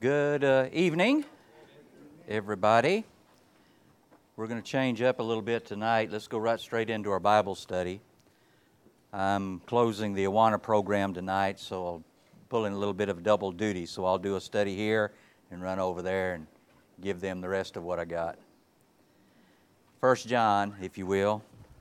Good evening, everybody. We're going to change up a little bit tonight. Let's go right straight into our Bible study. I'm closing the Awana program tonight, so I'll pull in a little bit of double duty. So I'll do a study here and run over there and give them the rest of what I got. 1 John, if you will.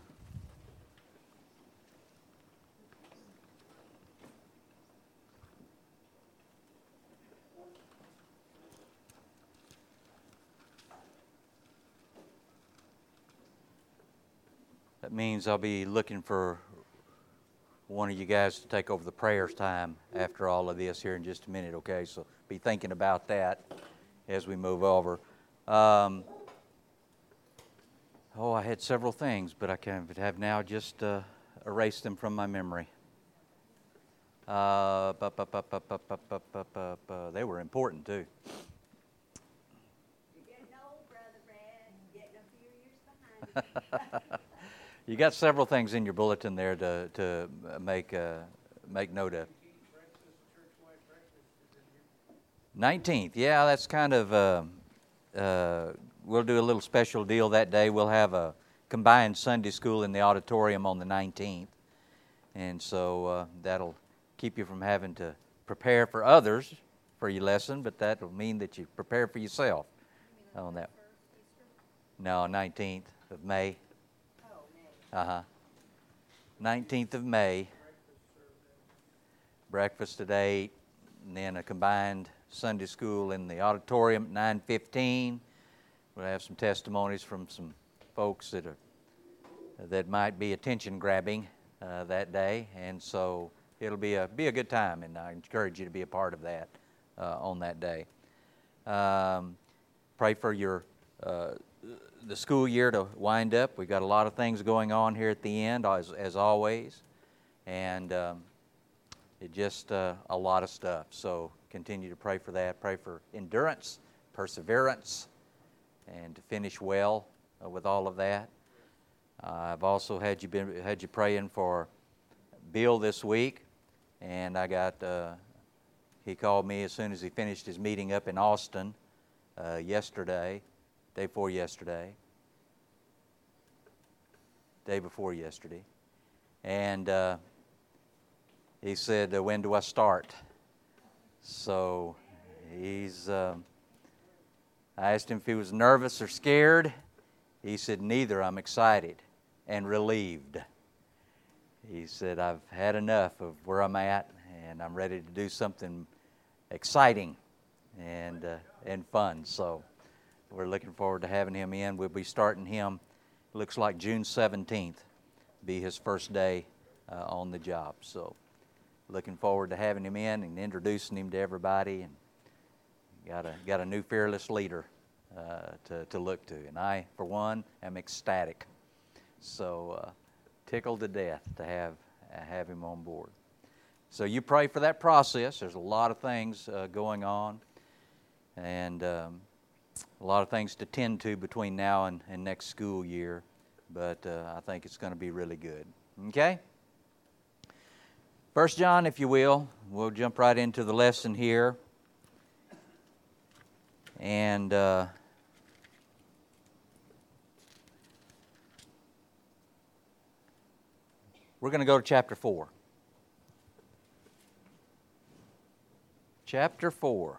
That means I'll be looking for one of you guys to take over the prayers time after all of this here in just a minute, okay? So be thinking about that as we move over. I had several things, but I have now just erased them from my memory. They were important, too. You're getting old, Brother Brad. You're getting a few years behind. You got several things in your bulletin there to make note of. 19th, yeah, that's kind of, we'll do a little special deal that day. We'll have a combined Sunday school in the auditorium on the 19th. And so that'll keep you from having to prepare for others for your lesson, but that'll mean that you prepare for yourself on that. No, 19th of May. 19th of May, breakfast at 8, and then a combined Sunday school in the auditorium at 9:15. We'll have some testimonies from some folks that might be attention grabbing that day, and so it'll be a good time, and I encourage you to be a part of that on that day. Pray for the school year to wind up. We've got a lot of things going on here at the end, as always, and it just a lot of stuff. So continue to pray for that. Pray for endurance, perseverance, and to finish well with all of that. I've also had you praying for Bill this week, and I got he called me as soon as he finished his meeting up in Austin yesterday. Day before yesterday, and he said, when do I start? So I asked him if he was nervous or scared. He said, neither. I'm excited and relieved. He said, I've had enough of where I'm at, and I'm ready to do something exciting and fun. So we're looking forward to having him in. We'll be starting him, looks like June 17th, be his first day on the job. So looking forward to having him in and introducing him to everybody. And got a new fearless leader to look to. And I, for one, am ecstatic. So tickled to death to have him on board. So you pray for that process. There's a lot of things going on. And a lot of things to tend to between now and next school year, but I think it's going to be really good. Okay? 1 John, if you will. We'll jump right into the lesson here. And we're going to go to chapter 4. Chapter 4.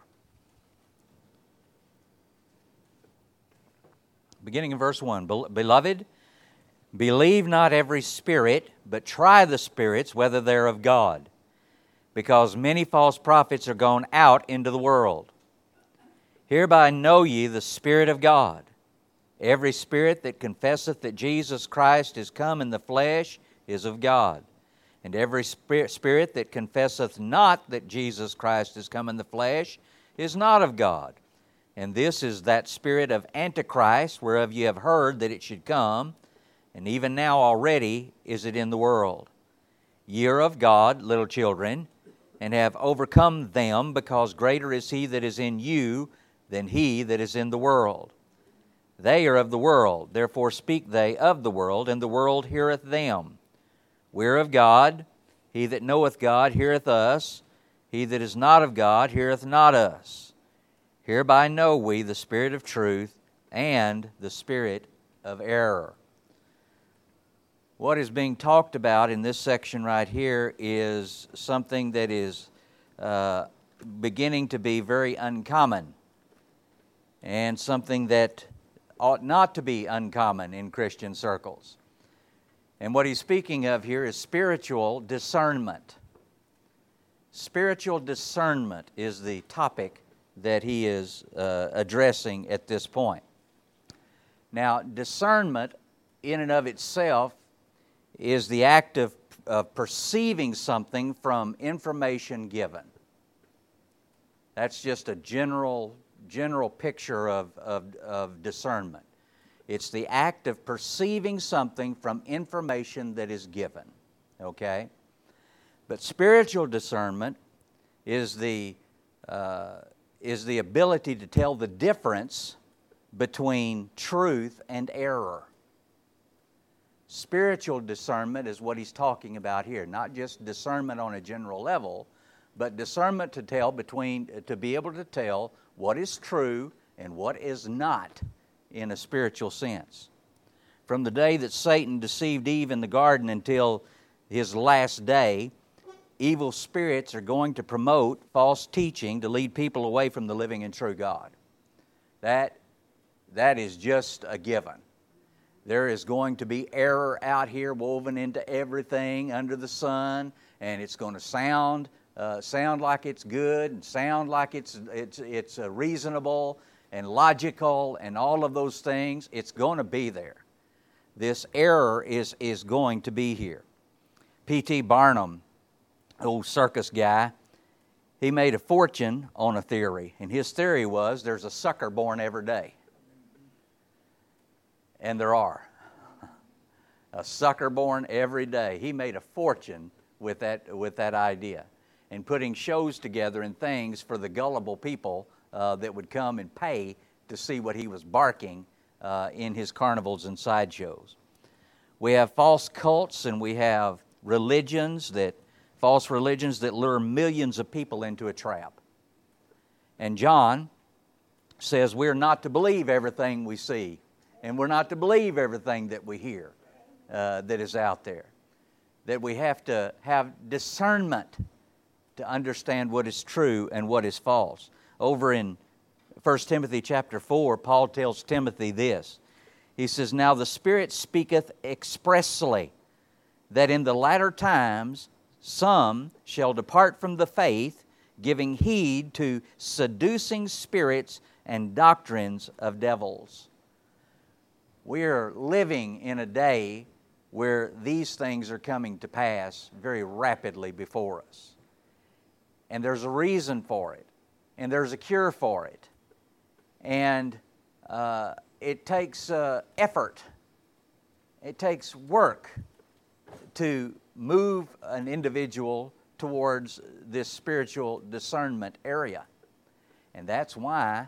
Beginning in verse 1, Beloved, believe not every spirit, but try the spirits whether they're of God, because many false prophets are gone out into the world. Hereby know ye the Spirit of God. Every spirit that confesseth that Jesus Christ is come in the flesh is of God. And every spirit that confesseth not that Jesus Christ is come in the flesh is not of God. And this is that spirit of Antichrist, whereof ye have heard that it should come, and even now already is it in the world. Ye are of God, little children, and have overcome them, because greater is He that is in you than he that is in the world. They are of the world, therefore speak they of the world, and the world heareth them. We are of God. He that knoweth God heareth us. He that is not of God heareth not us. Hereby know we the spirit of truth and the spirit of error. What is being talked about in this section right here is something that is beginning to be very uncommon, and something that ought not to be uncommon in Christian circles. And what he's speaking of here is spiritual discernment. Spiritual discernment is the topic that he is addressing at this point. Now, discernment in and of itself is the act of perceiving something from information given. That's just a general picture of discernment. It's the act of perceiving something from information that is given. Okay? But spiritual discernment is the ability to tell the difference between truth and error. Spiritual discernment is what he's talking about here, not just discernment on a general level, but discernment to be able to tell what is true and what is not in a spiritual sense. From the day that Satan deceived Eve in the garden until his last day, evil spirits are going to promote false teaching to lead people away from the living and true God. That is just a given. There is going to be error out here woven into everything under the sun, and it's going to sound like it's good and sound like it's reasonable and logical and all of those things. It's going to be there. This error is going to be here. P.T. Barnum, old circus guy, he made a fortune on a theory, and his theory was there's a sucker born every day. And there are. A sucker born every day. He made a fortune with that idea, and putting shows together and things for the gullible people that would come and pay to see what he was barking in his carnivals and sideshows. We have false cults, and we have false religions that lure millions of people into a trap. And John says we're not to believe everything we see, and we're not to believe everything that we hear that is out there. That we have to have discernment to understand what is true and what is false. Over in 1 Timothy chapter 4, Paul tells Timothy this. He says, "Now the Spirit speaketh expressly, that in the latter times some shall depart from the faith, giving heed to seducing spirits and doctrines of devils." We are living in a day where these things are coming to pass very rapidly before us. And there's a reason for it. And there's a cure for it. And it takes effort. It takes work to move an individual towards this spiritual discernment area. And that's why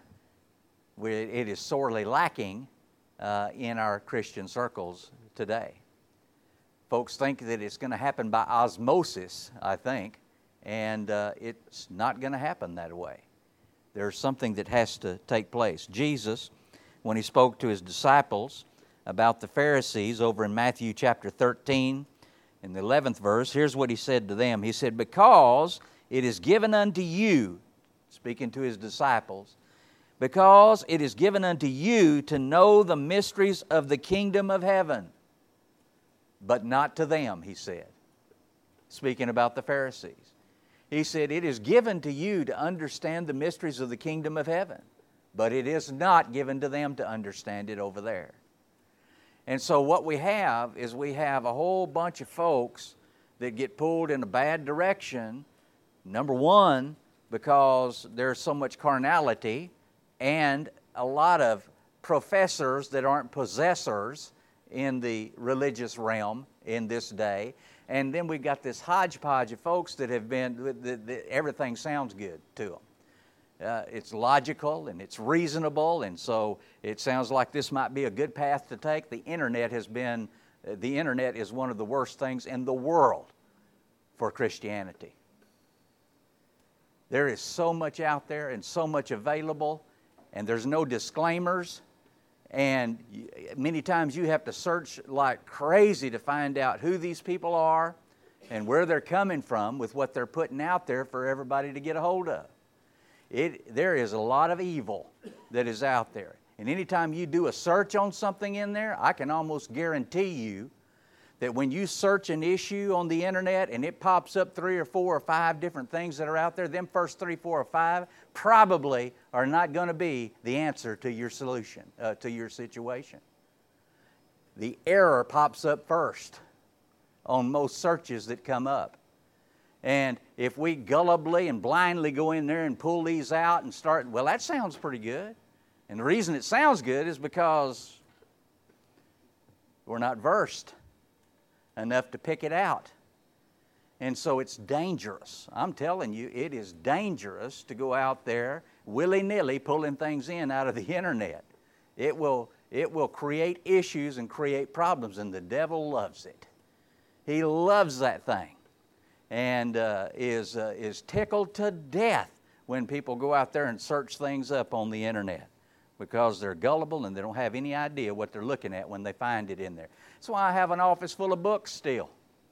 it is sorely lacking in our Christian circles today. Folks think that it's going to happen by osmosis, I think, and it's not going to happen that way. There's something that has to take place. Jesus, when he spoke to his disciples about the Pharisees over in Matthew chapter 13, in the 11th verse, here's what he said to them. He said, "Because it is given unto you," speaking to his disciples, "because it is given unto you to know the mysteries of the kingdom of heaven, but not to them," he said, speaking about the Pharisees. He said, "It is given to you to understand the mysteries of the kingdom of heaven, but it is not given to them to understand it over there." And so what we have is we have a whole bunch of folks that get pulled in a bad direction. Number one, because there's so much carnality, and a lot of professors that aren't possessors in the religious realm in this day. And then we've got this hodgepodge of folks that have been, everything sounds good to them. It's logical and it's reasonable, and so it sounds like this might be a good path to take. The internet is one of the worst things in the world for Christianity. There is so much out there and so much available, and there's no disclaimers. And many times you have to search like crazy to find out who these people are and where they're coming from with what they're putting out there for everybody to get a hold of. There is a lot of evil that is out there. And anytime you do a search on something in there, I can almost guarantee you that when you search an issue on the internet and it pops up 3 or 4 or 5 different things that are out there, them first 3, 4, or 5 probably are not going to be the answer to your solution, to your situation. The error pops up first on most searches that come up. And if we gullibly and blindly go in there and pull these out and start, well, that sounds pretty good. And the reason it sounds good is because we're not versed enough to pick it out. And so it's dangerous. I'm telling you, it is dangerous to go out there willy-nilly pulling things in out of the internet. It will create issues and create problems, and the devil loves it. He loves that thing, and is tickled to death when people go out there and search things up on the internet, because they're gullible and they don't have any idea what they're looking at when they find it in there. That's why I have an office full of books still.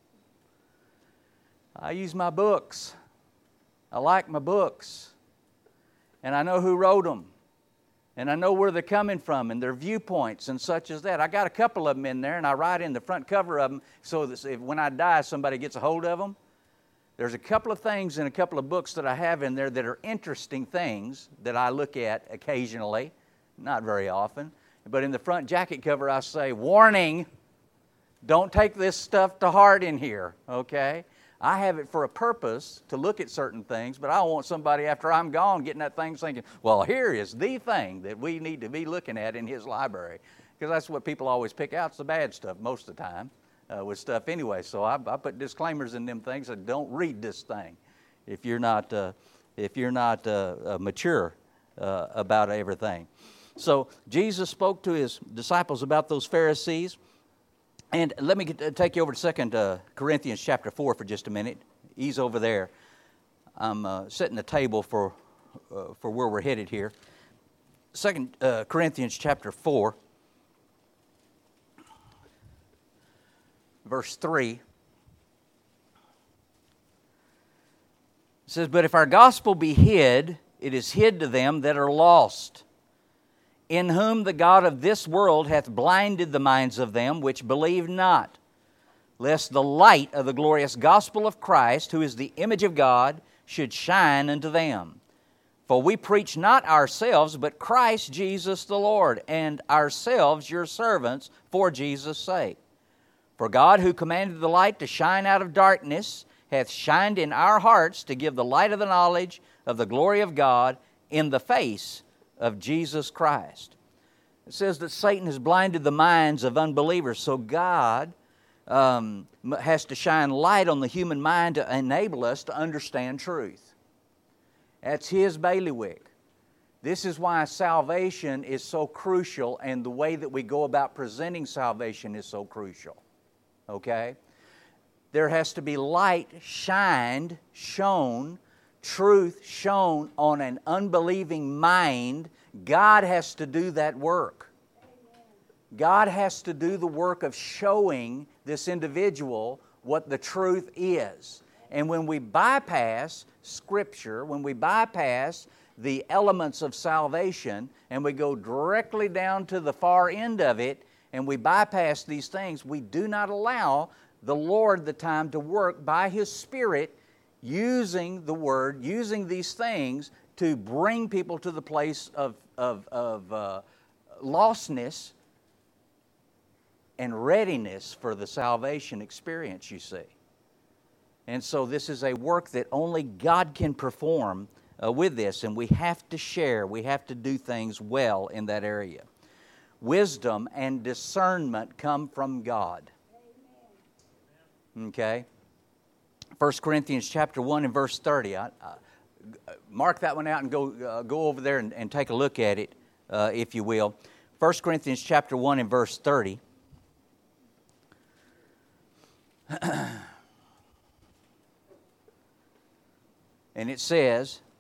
I use my books. I like my books. And I know who wrote them. And I know where they're coming from and their viewpoints and such as that. I got a couple of them in there, and I write in the front cover of them so that if, when I die, somebody gets a hold of them. There's a couple of things in a couple of books that I have in there that are interesting things that I look at occasionally, not very often. But in the front jacket cover, I say, warning, don't take this stuff to heart in here, okay? I have it for a purpose to look at certain things, but I don't want somebody after I'm gone getting that thing thinking, well, here is the thing that we need to be looking at in his library. Because that's what people always pick out, is the bad stuff most of the time with stuff anyway. So I put disclaimers in them things that don't read this thing if you're not mature about everything. So Jesus spoke to his disciples about those Pharisees. And let me take you over to 2 Corinthians chapter 4 for just a minute. Ease over there. I'm setting the table for where we're headed here. 2 Corinthians chapter 4, verse 3. It says, but if our gospel be hid, it is hid to them that are lost, in whom the God of this world hath blinded the minds of them which believe not, lest the light of the glorious gospel of Christ, who is the image of God, should shine unto them. For we preach not ourselves, but Christ Jesus the Lord, and ourselves your servants for Jesus' sake. For God, who commanded the light to shine out of darkness, hath shined in our hearts to give the light of the knowledge of the glory of God in the face of Jesus Christ. It says that Satan has blinded the minds of unbelievers, so God has to shine light on the human mind to enable us to understand truth. That's his bailiwick. This is why salvation is so crucial, and the way that we go about presenting salvation is so crucial. Okay? There has to be light shown, truth shown on an unbelieving mind. God has to do that work. God has to do the work of showing this individual what the truth is. And when we bypass Scripture, when we bypass the elements of salvation, and we go directly down to the far end of it, and we bypass these things, we do not allow the Lord the time to work by His Spirit, using the Word, using these things to bring people to the place of lostness and readiness for the salvation experience, you see. And so this is a work that only God can perform with this, and we have to share, we have to do things well in that area. Wisdom and discernment come from God. Okay? 1 Corinthians chapter 1 and verse 30. Mark that one out and go over there and take a look at it, if you will. 1 Corinthians chapter 1 and verse 30. And it says,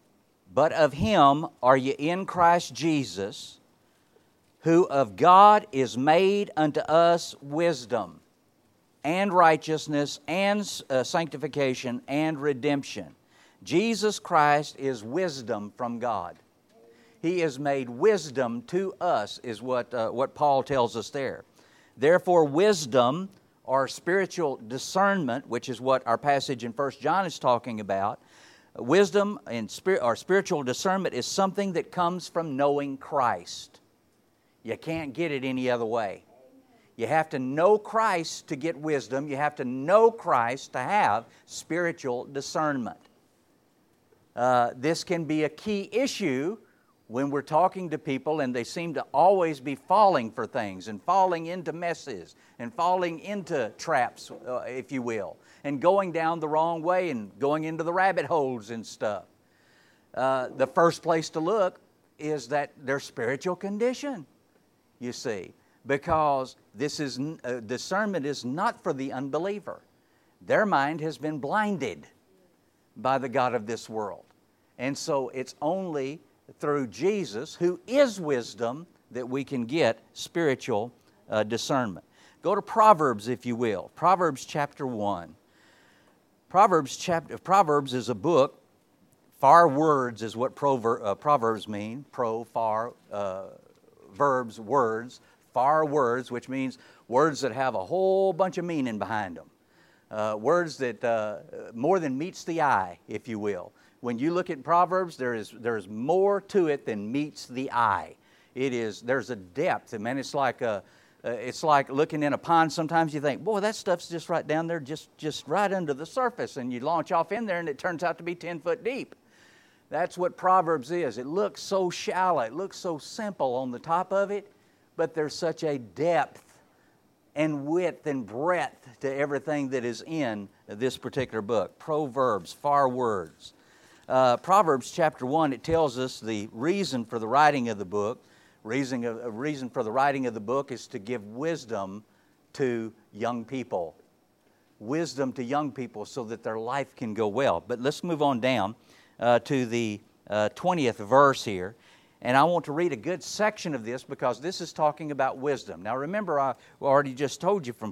But of Him are ye in Christ Jesus, who of God is made unto us wisdom, and righteousness, and sanctification, and redemption. Jesus Christ is wisdom from God. He is made wisdom to us, is what Paul tells us there. Therefore, wisdom, or spiritual discernment, which is what our passage in 1 John is talking about, wisdom or spiritual discernment is something that comes from knowing Christ. You can't get it any other way. You have to know Christ to get wisdom. You have to know Christ to have spiritual discernment. This can be a key issue when we're talking to people and they seem to always be falling for things and falling into messes and falling into traps, if you will, and going down the wrong way and going into the rabbit holes and stuff. The first place to look is that their spiritual condition, you see, because this is discernment is not for the unbeliever. Their mind has been blinded by the god of this world. And so it's only through Jesus, who is wisdom, that we can get spiritual discernment. Go to Proverbs, if you will. Proverbs chapter 1. Proverbs is a book. Far words is what Proverbs mean. Verbs, words. Far words, which means words that have a whole bunch of meaning behind them. Words that more than meets the eye, if you will. When you look at Proverbs, there is more to it than meets the eye. There's a depth. Man, it's like looking in a pond. Sometimes you think, boy, that stuff's just right down there, just right under the surface. And you launch off in there and it turns out to be 10 foot deep. That's what Proverbs is. It looks so shallow. It looks so simple on the top of it. But there's such a depth and width and breadth to everything that is in this particular book. Proverbs, far words. Proverbs chapter 1, it tells us the reason for the writing of the book. Reason for the writing of the book is to give wisdom to young people. Wisdom to young people so that their life can go well. But let's move on down to the 20th verse here. And I want to read a good section of this because this is talking about wisdom. Now remember, I already just told you from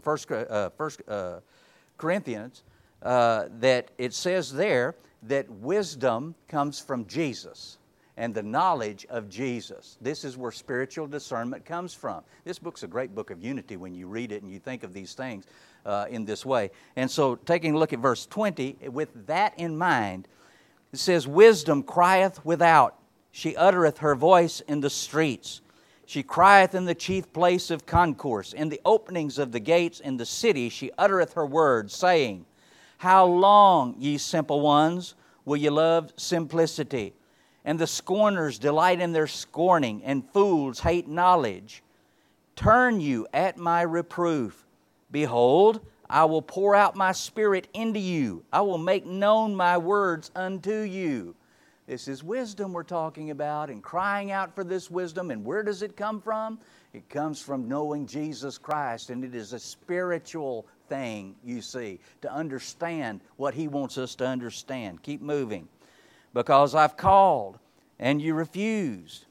1 Corinthians that it says there that wisdom comes from Jesus and the knowledge of Jesus. This is where spiritual discernment comes from. This book's a great book of unity when you read it and you think of these things in this way. And so taking a look at verse 20, with that in mind, it says, wisdom crieth without. She uttereth her voice in the streets. She crieth in the chief place of concourse. In the openings of the gates in the city she uttereth her words, saying, how long, ye simple ones, will ye love simplicity? And the scorners delight in their scorning, and fools hate knowledge. Turn you at my reproof. Behold, I will pour out my spirit into you. I will make known my words unto you. This is wisdom we're talking about and crying out for this wisdom. And where does it come from? It comes from knowing Jesus Christ. And it is a spiritual thing, you see, to understand what He wants us to understand. Keep moving. Because I've called and you refused.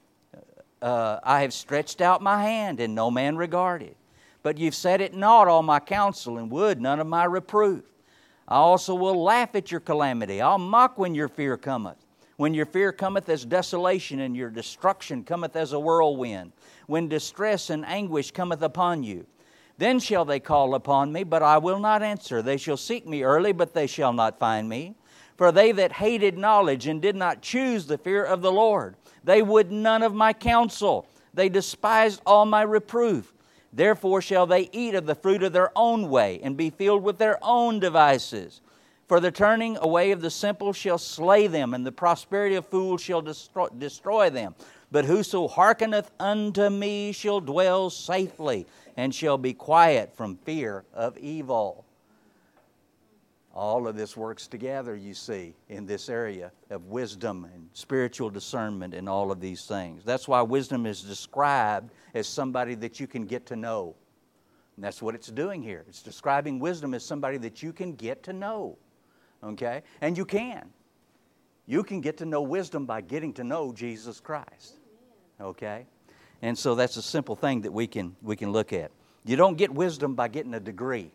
I have stretched out my hand and no man regarded. But you've set at naught all my counsel and would none of my reproof. I also will laugh at your calamity. I'll mock when your fear cometh. When your fear cometh as desolation, and your destruction cometh as a whirlwind. When distress and anguish cometh upon you. Then shall they call upon me, but I will not answer. They shall seek me early, but they shall not find me. For they that hated knowledge and did not choose the fear of the Lord, they would none of my counsel. They despised all my reproof. Therefore shall they eat of the fruit of their own way, and be filled with their own devices. For the turning away of the simple shall slay them, and the prosperity of fools shall destroy them. But whoso hearkeneth unto me shall dwell safely, and shall be quiet from fear of evil. All of this works together, you see, in this area of wisdom and spiritual discernment and all of these things. That's why wisdom is described as somebody that you can get to know. And that's what it's doing here. It's describing wisdom as somebody that you can get to know. Okay? And you can. You can get to know wisdom by getting to know Jesus Christ. Okay? And so that's a simple thing that we can look at. You don't get wisdom by getting a degree.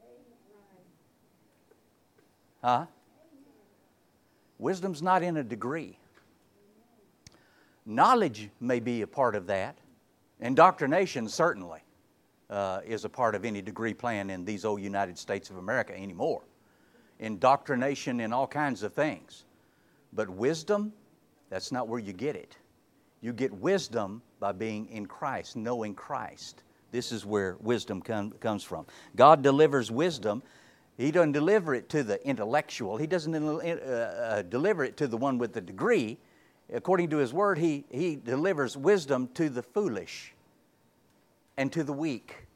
Huh? Wisdom's not in a degree. Knowledge may be a part of that. Indoctrination certainly is a part of any degree plan in these old United States of America anymore. Indoctrination in all kinds of things. But wisdom, that's not where you get it. You get wisdom by being in Christ, knowing Christ. This is where wisdom comes from. God delivers wisdom. He doesn't deliver it to the intellectual. He doesn't deliver it to the one with the degree. According to His Word, He delivers wisdom to the foolish and to the weak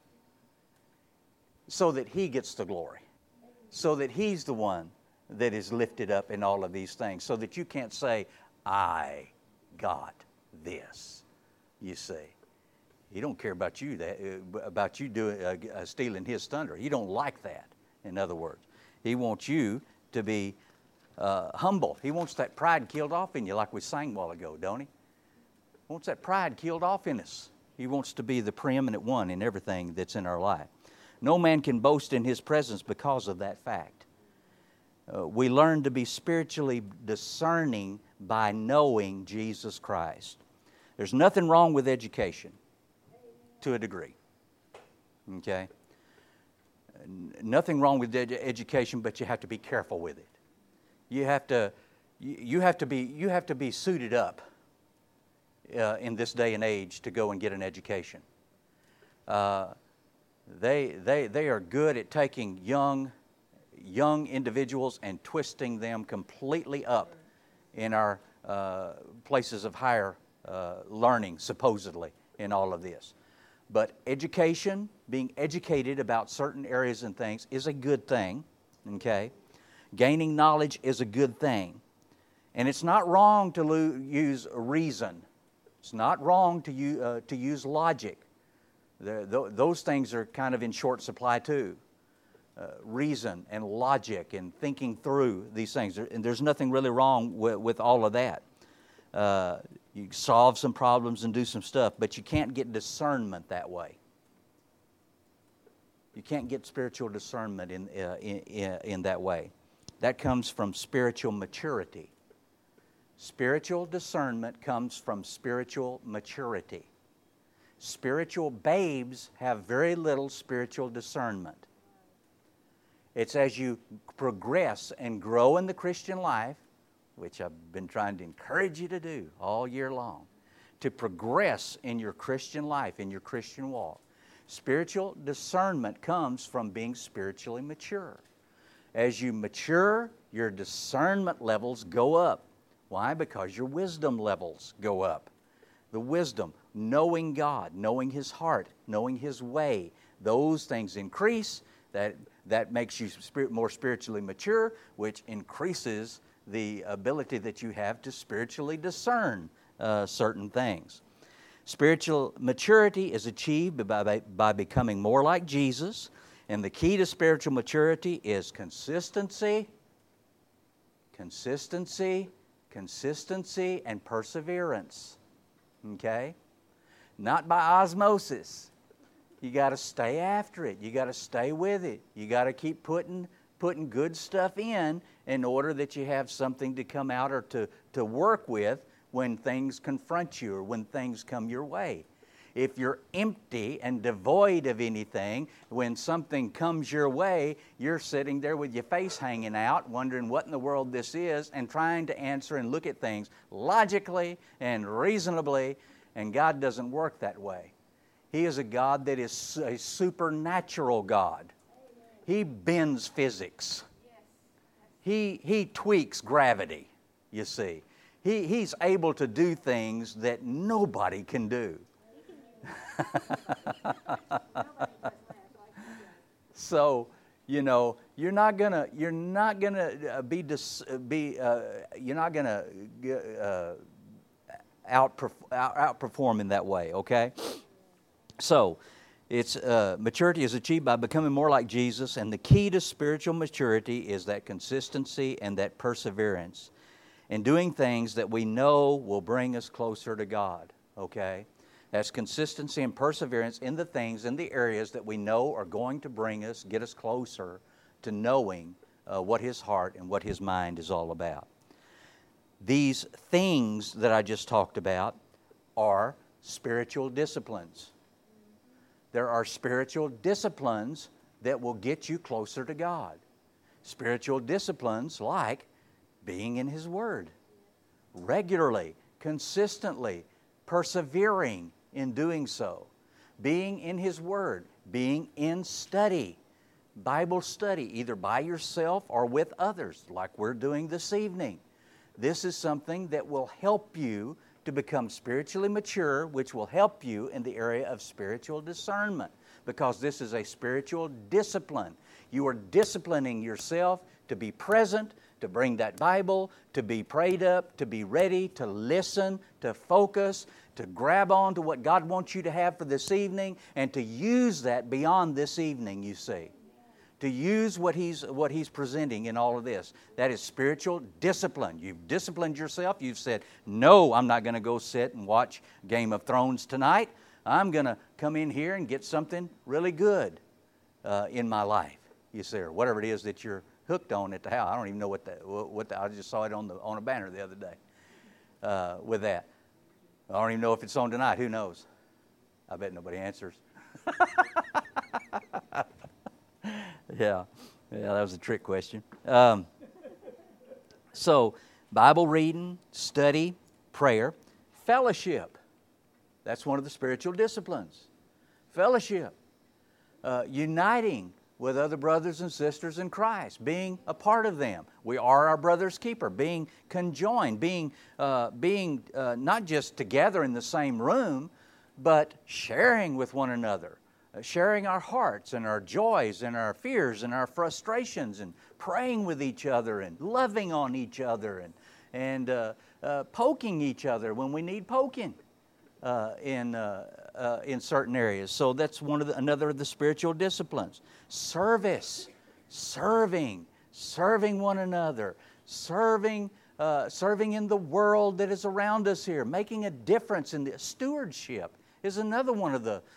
so that He gets the glory, so that He's the one that is lifted up in all of these things, so that you can't say, I got this, you see. He don't care about you stealing His thunder. He don't like that, in other words. He wants you to be humble. He wants that pride killed off in you, like we sang a while ago, don't He? He wants that pride killed off in us. He wants to be the preeminent one in everything that's in our life. No man can boast in His presence because of that fact. We learn to be spiritually discerning by knowing Jesus Christ. There's nothing wrong with education to a degree. Okay? Nothing wrong with education, but you have to be careful with it. You have to be suited up in this day and age to go and get an education. They are good at taking young individuals and twisting them completely up in our places of higher learning, supposedly, in all of this. But education, being educated about certain areas and things, is a good thing. Okay? Gaining knowledge is a good thing. And it's not wrong to use reason. It's not wrong to use logic. Those things are kind of in short supply too. Reason and logic and thinking through these things. And there's nothing really wrong with all of that. You solve some problems and do some stuff, but you can't get discernment that way. You can't get spiritual discernment in that way. That comes from spiritual maturity. Spiritual discernment comes from spiritual maturity. Spiritual babes have very little spiritual discernment. It's as you progress and grow in the Christian life, which I've been trying to encourage you to do all year long, to progress in your Christian life, in your Christian walk. Spiritual discernment comes from being spiritually mature. As you mature, your discernment levels go up. Why? Because your wisdom levels go up. The wisdom, knowing God, knowing His heart, knowing His way, those things increase. That makes you more spiritually mature, which increases the ability that you have to spiritually discern certain things. Spiritual maturity is achieved by becoming more like Jesus, and the key to spiritual maturity is consistency, and perseverance. Okay? Not by osmosis. You got to stay after it. You got to stay with it. You got to keep putting good stuff in order that you have something to come out or to work with when things confront you or when things come your way. If you're empty and devoid of anything, when something comes your way, you're sitting there with your face hanging out, wondering what in the world this is, and trying to answer and look at things logically and reasonably, and God doesn't work that way. He is a God that is a supernatural God. He bends physics. He tweaks gravity, you see. He's able to do things that nobody can do. So, you're not gonna outperform in that way, okay? So, it's maturity is achieved by becoming more like Jesus, and the key to spiritual maturity is that consistency and that perseverance. and doing things that we know will bring us closer to God, okay? That's consistency and perseverance in the things, in the areas that we know are going to get us closer to knowing what His heart and what His mind is all about. These things that I just talked about are spiritual disciplines. There are spiritual disciplines that will get you closer to God. Spiritual disciplines like being in His Word, regularly, consistently, persevering in doing so, being in His Word, being in study, Bible study, either by yourself or with others, like we're doing this evening. This is something that will help you to become spiritually mature, which will help you in the area of spiritual discernment, because this is a spiritual discipline. You are disciplining yourself to be present, to bring that Bible, to be prayed up, to be ready, to listen, to focus, to grab on to what God wants you to have for this evening, and to use that beyond this evening, you see. To use what he's presenting in all of this. That is spiritual discipline. You've disciplined yourself. You've said, no, I'm not going to go sit and watch Game of Thrones tonight. I'm going to come in here and get something really good in my life, you see, or whatever it is that you're hooked on at the house. I don't even know what I just saw it on a banner the other day with that. I don't even know if it's on tonight. Who knows? I bet nobody answers. Yeah, that was a trick question. So, Bible reading, study, prayer, fellowship. That's one of the spiritual disciplines. Fellowship. Uniting with other brothers and sisters in Christ, being a part of them. We are our brother's keeper, being conjoined, being not just together in the same room, but sharing with one another. Sharing our hearts and our joys and our fears and our frustrations, and praying with each other and loving on each other and poking each other when we need poking in certain areas. So that's another of the spiritual disciplines. Service, serving one another, serving in the world that is around us here, making a difference in the stewardship is another one of the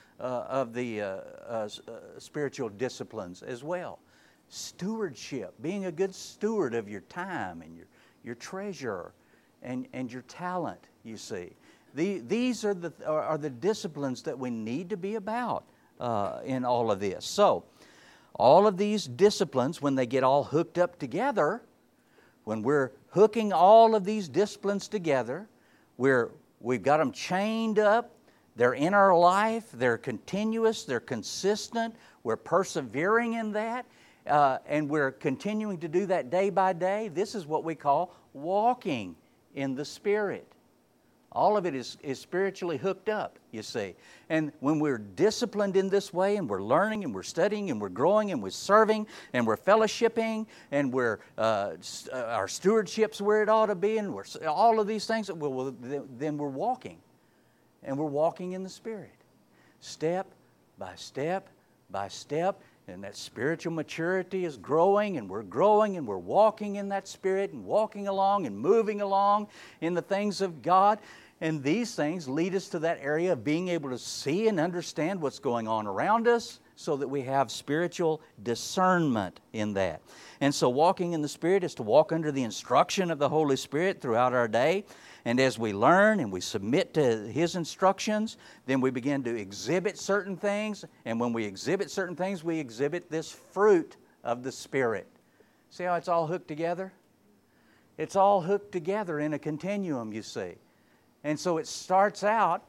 spiritual disciplines as well. Stewardship, being a good steward of your time and your treasure and your talent, you see. These are the disciplines that we need to be about in all of this. So, all of these disciplines, when they get all hooked up together, when we're hooking all of these disciplines together, we've got them chained up. They're in our life, they're continuous, they're consistent, we're persevering in that, and we're continuing to do that day by day. This is what we call walking in the Spirit. All of it is spiritually hooked up, you see. And when we're disciplined in this way, and we're learning, and we're studying, and we're growing, and we're serving, and we're fellowshipping, and our stewardship's where it ought to be, and all of these things, then we're walking. And we're walking in the Spirit, step by step by step, and that spiritual maturity is growing, and we're walking in that Spirit, and walking along and moving along in the things of God. And these things lead us to that area of being able to see and understand what's going on around us, so that we have spiritual discernment in that. And so walking in the Spirit is to walk under the instruction of the Holy Spirit throughout our day. And as we learn and we submit to His instructions, then we begin to exhibit certain things. And when we exhibit certain things, we exhibit this fruit of the Spirit. See how it's all hooked together? It's all hooked together in a continuum, you see. And so it starts out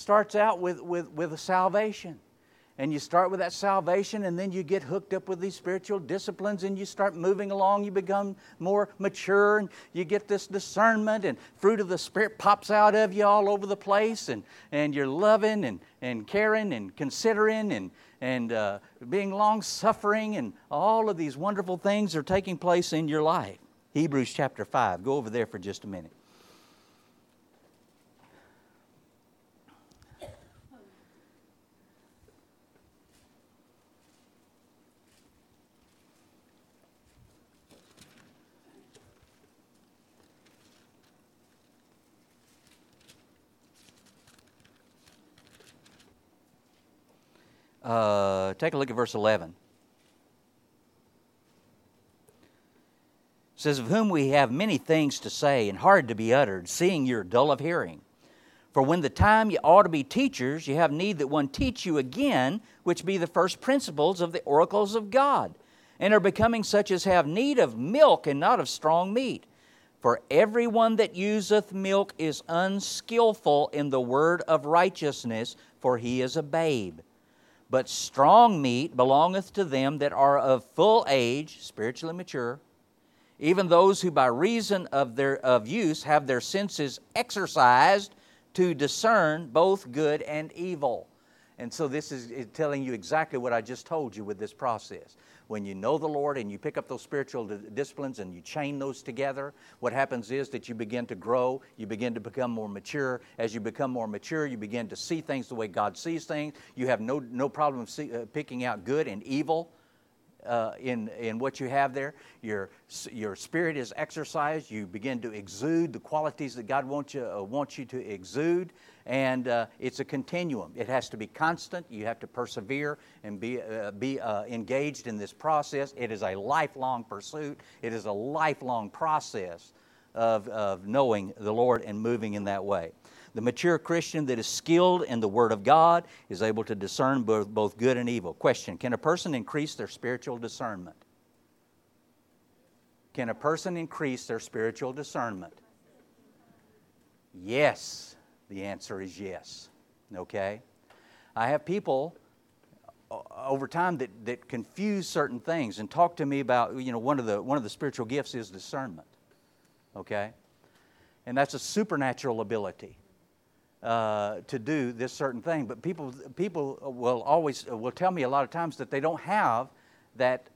with a salvation. And you start with that salvation, and then you get hooked up with these spiritual disciplines, and you start moving along. You become more mature, and you get this discernment, and fruit of the Spirit pops out of you all over the place, and you're loving and caring and considering and being long-suffering, and all of these wonderful things are taking place in your life. Hebrews chapter 5. Go over there for just a minute. Take a look at verse 11. It says, of whom we have many things to say and hard to be uttered, seeing you're dull of hearing. For when the time you ought to be teachers, you have need that one teach you again, which be the first principles of the oracles of God, and are becoming such as have need of milk and not of strong meat. For everyone that useth milk is unskillful in the word of righteousness, for he is a babe. But strong meat belongeth to them that are of full age, spiritually mature, even those who by reason of use have their senses exercised to discern both good and evil. And so this is telling you exactly what I just told you with this process. When you know the Lord and you pick up those spiritual disciplines and you chain those together, what happens is that you begin to grow, you begin to become more mature. As you become more mature, you begin to see things the way God sees things. You have no problem picking out good and evil in what you have there. Your spirit is exercised. You begin to exude the qualities that God wants you to exude, and it's a continuum. It has to be constant. You have to persevere and be engaged in this process. It is a lifelong pursuit. It is a lifelong process of knowing the Lord and moving in that way. The mature Christian that is skilled in the Word of God is able to discern both good and evil. Question, can a person increase their spiritual discernment? Can a person increase their spiritual discernment? Yes. The answer is yes. Okay? I have people over time that confuse certain things and talk to me about, one of the spiritual gifts is discernment. Okay? And that's a supernatural ability. To do this certain thing, but people will tell me a lot of times that they don't have that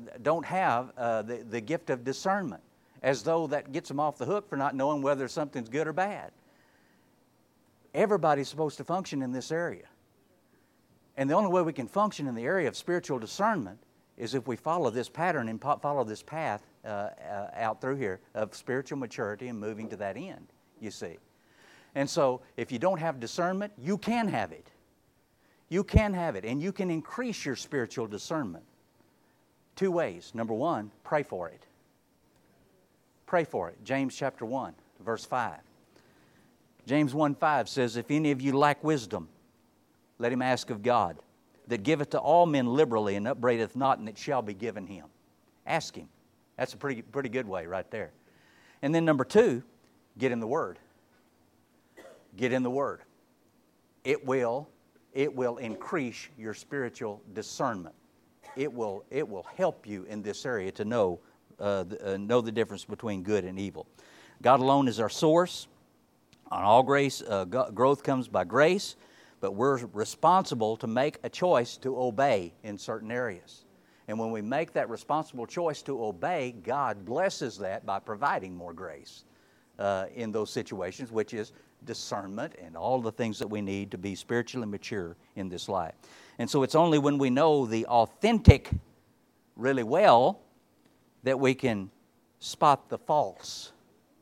the gift of discernment, as though that gets them off the hook for not knowing whether something's good or bad. Everybody's supposed to function in this area, and the only way we can function in the area of spiritual discernment is if we follow this pattern and follow this path out through here of spiritual maturity and moving to that end. You see. And so, if you don't have discernment, you can have it. You can have it, and you can increase your spiritual discernment. Two ways. Number one, pray for it. Pray for it. James chapter 1, verse 5. James 1:5 says, if any of you lack wisdom, let him ask of God, that giveth to all men liberally and upbraideth not, and it shall be given him. Ask him. That's a pretty good way right there. And then number two, get in the Word. Get in the Word. It will increase your spiritual discernment. It will help you in this area to know the difference between good and evil. God alone is our source. On all grace, growth comes by grace, but we're responsible to make a choice to obey in certain areas. And when we make that responsible choice to obey, God blesses that by providing more grace in those situations, which is discernment and all the things that we need to be spiritually mature in this life. And so it's only when we know the authentic really well that we can spot the false.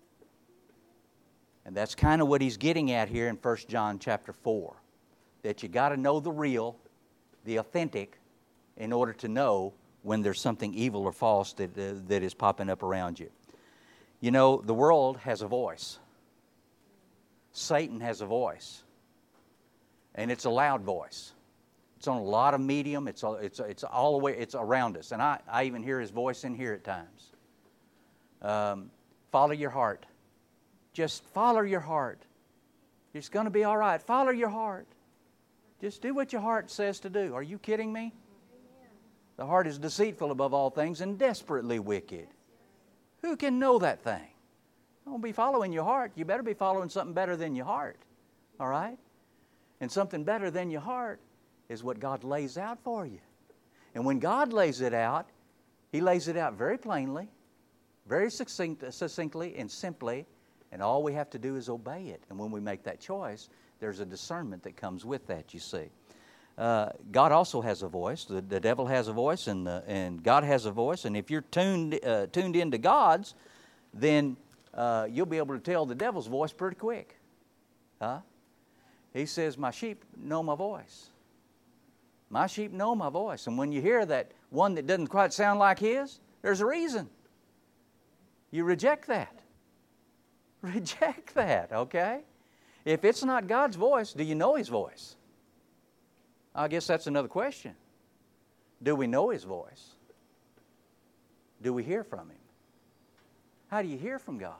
And that's kind of what he's getting at here in 1 John chapter 4. That you got to know the real, the authentic, in order to know when there's something evil or false that is popping up around you. You know, the world has a voice. Satan has a voice, and it's a loud voice. It's on a lot of medium. It's all the way. It's around us, and I even hear his voice in here at times. Follow your heart. Just follow your heart. It's going to be all right. Follow your heart. Just do what your heart says to do. Are you kidding me? The heart is deceitful above all things and desperately wicked. Who can know that thing? Don't be following your heart. You better be following something better than your heart. All right? And something better than your heart is what God lays out for you. And when God lays it out, He lays it out very plainly, very succinctly and simply, and all we have to do is obey it. And when we make that choice, there's a discernment that comes with that, you see. God also has a voice. The devil has a voice, and God has a voice. And if you're tuned into God's, then you'll be able to tell the devil's voice pretty quick. He says, my sheep know my voice. My sheep know my voice. And when you hear that one that doesn't quite sound like his, there's a reason. You reject that. Reject that, okay? If it's not God's voice, do you know His voice? I guess that's another question. Do we know His voice? Do we hear from Him? How do you hear from God?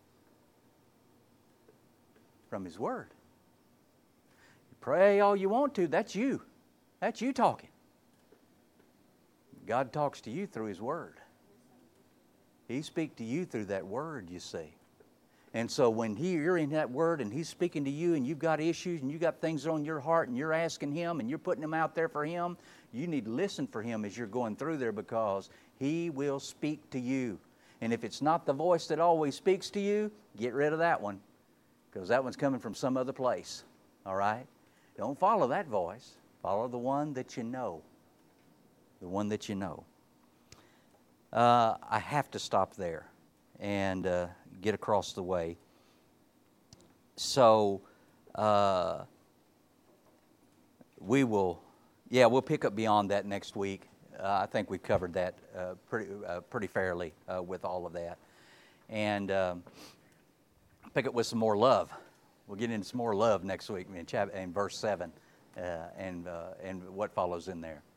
From His Word. You pray all you want to, that's you. That's you talking. God talks to you through His Word. He speaks to you through that Word, you see. And so when you're in that Word and He's speaking to you and you've got issues and you've got things on your heart and you're asking Him and you're putting them out there for Him, you need to listen for Him as you're going through there, because He will speak to you. And if it's not the voice that always speaks to you, get rid of that one, because that one's coming from some other place. All right? Don't follow that voice. Follow the one that you know. The one that you know. I have to stop there and get across the way. So we'll pick up beyond that next week. I think we've covered that pretty fairly with all of that. And pick up with some more love. We'll get into some more love next week in verse 7 and what follows in there.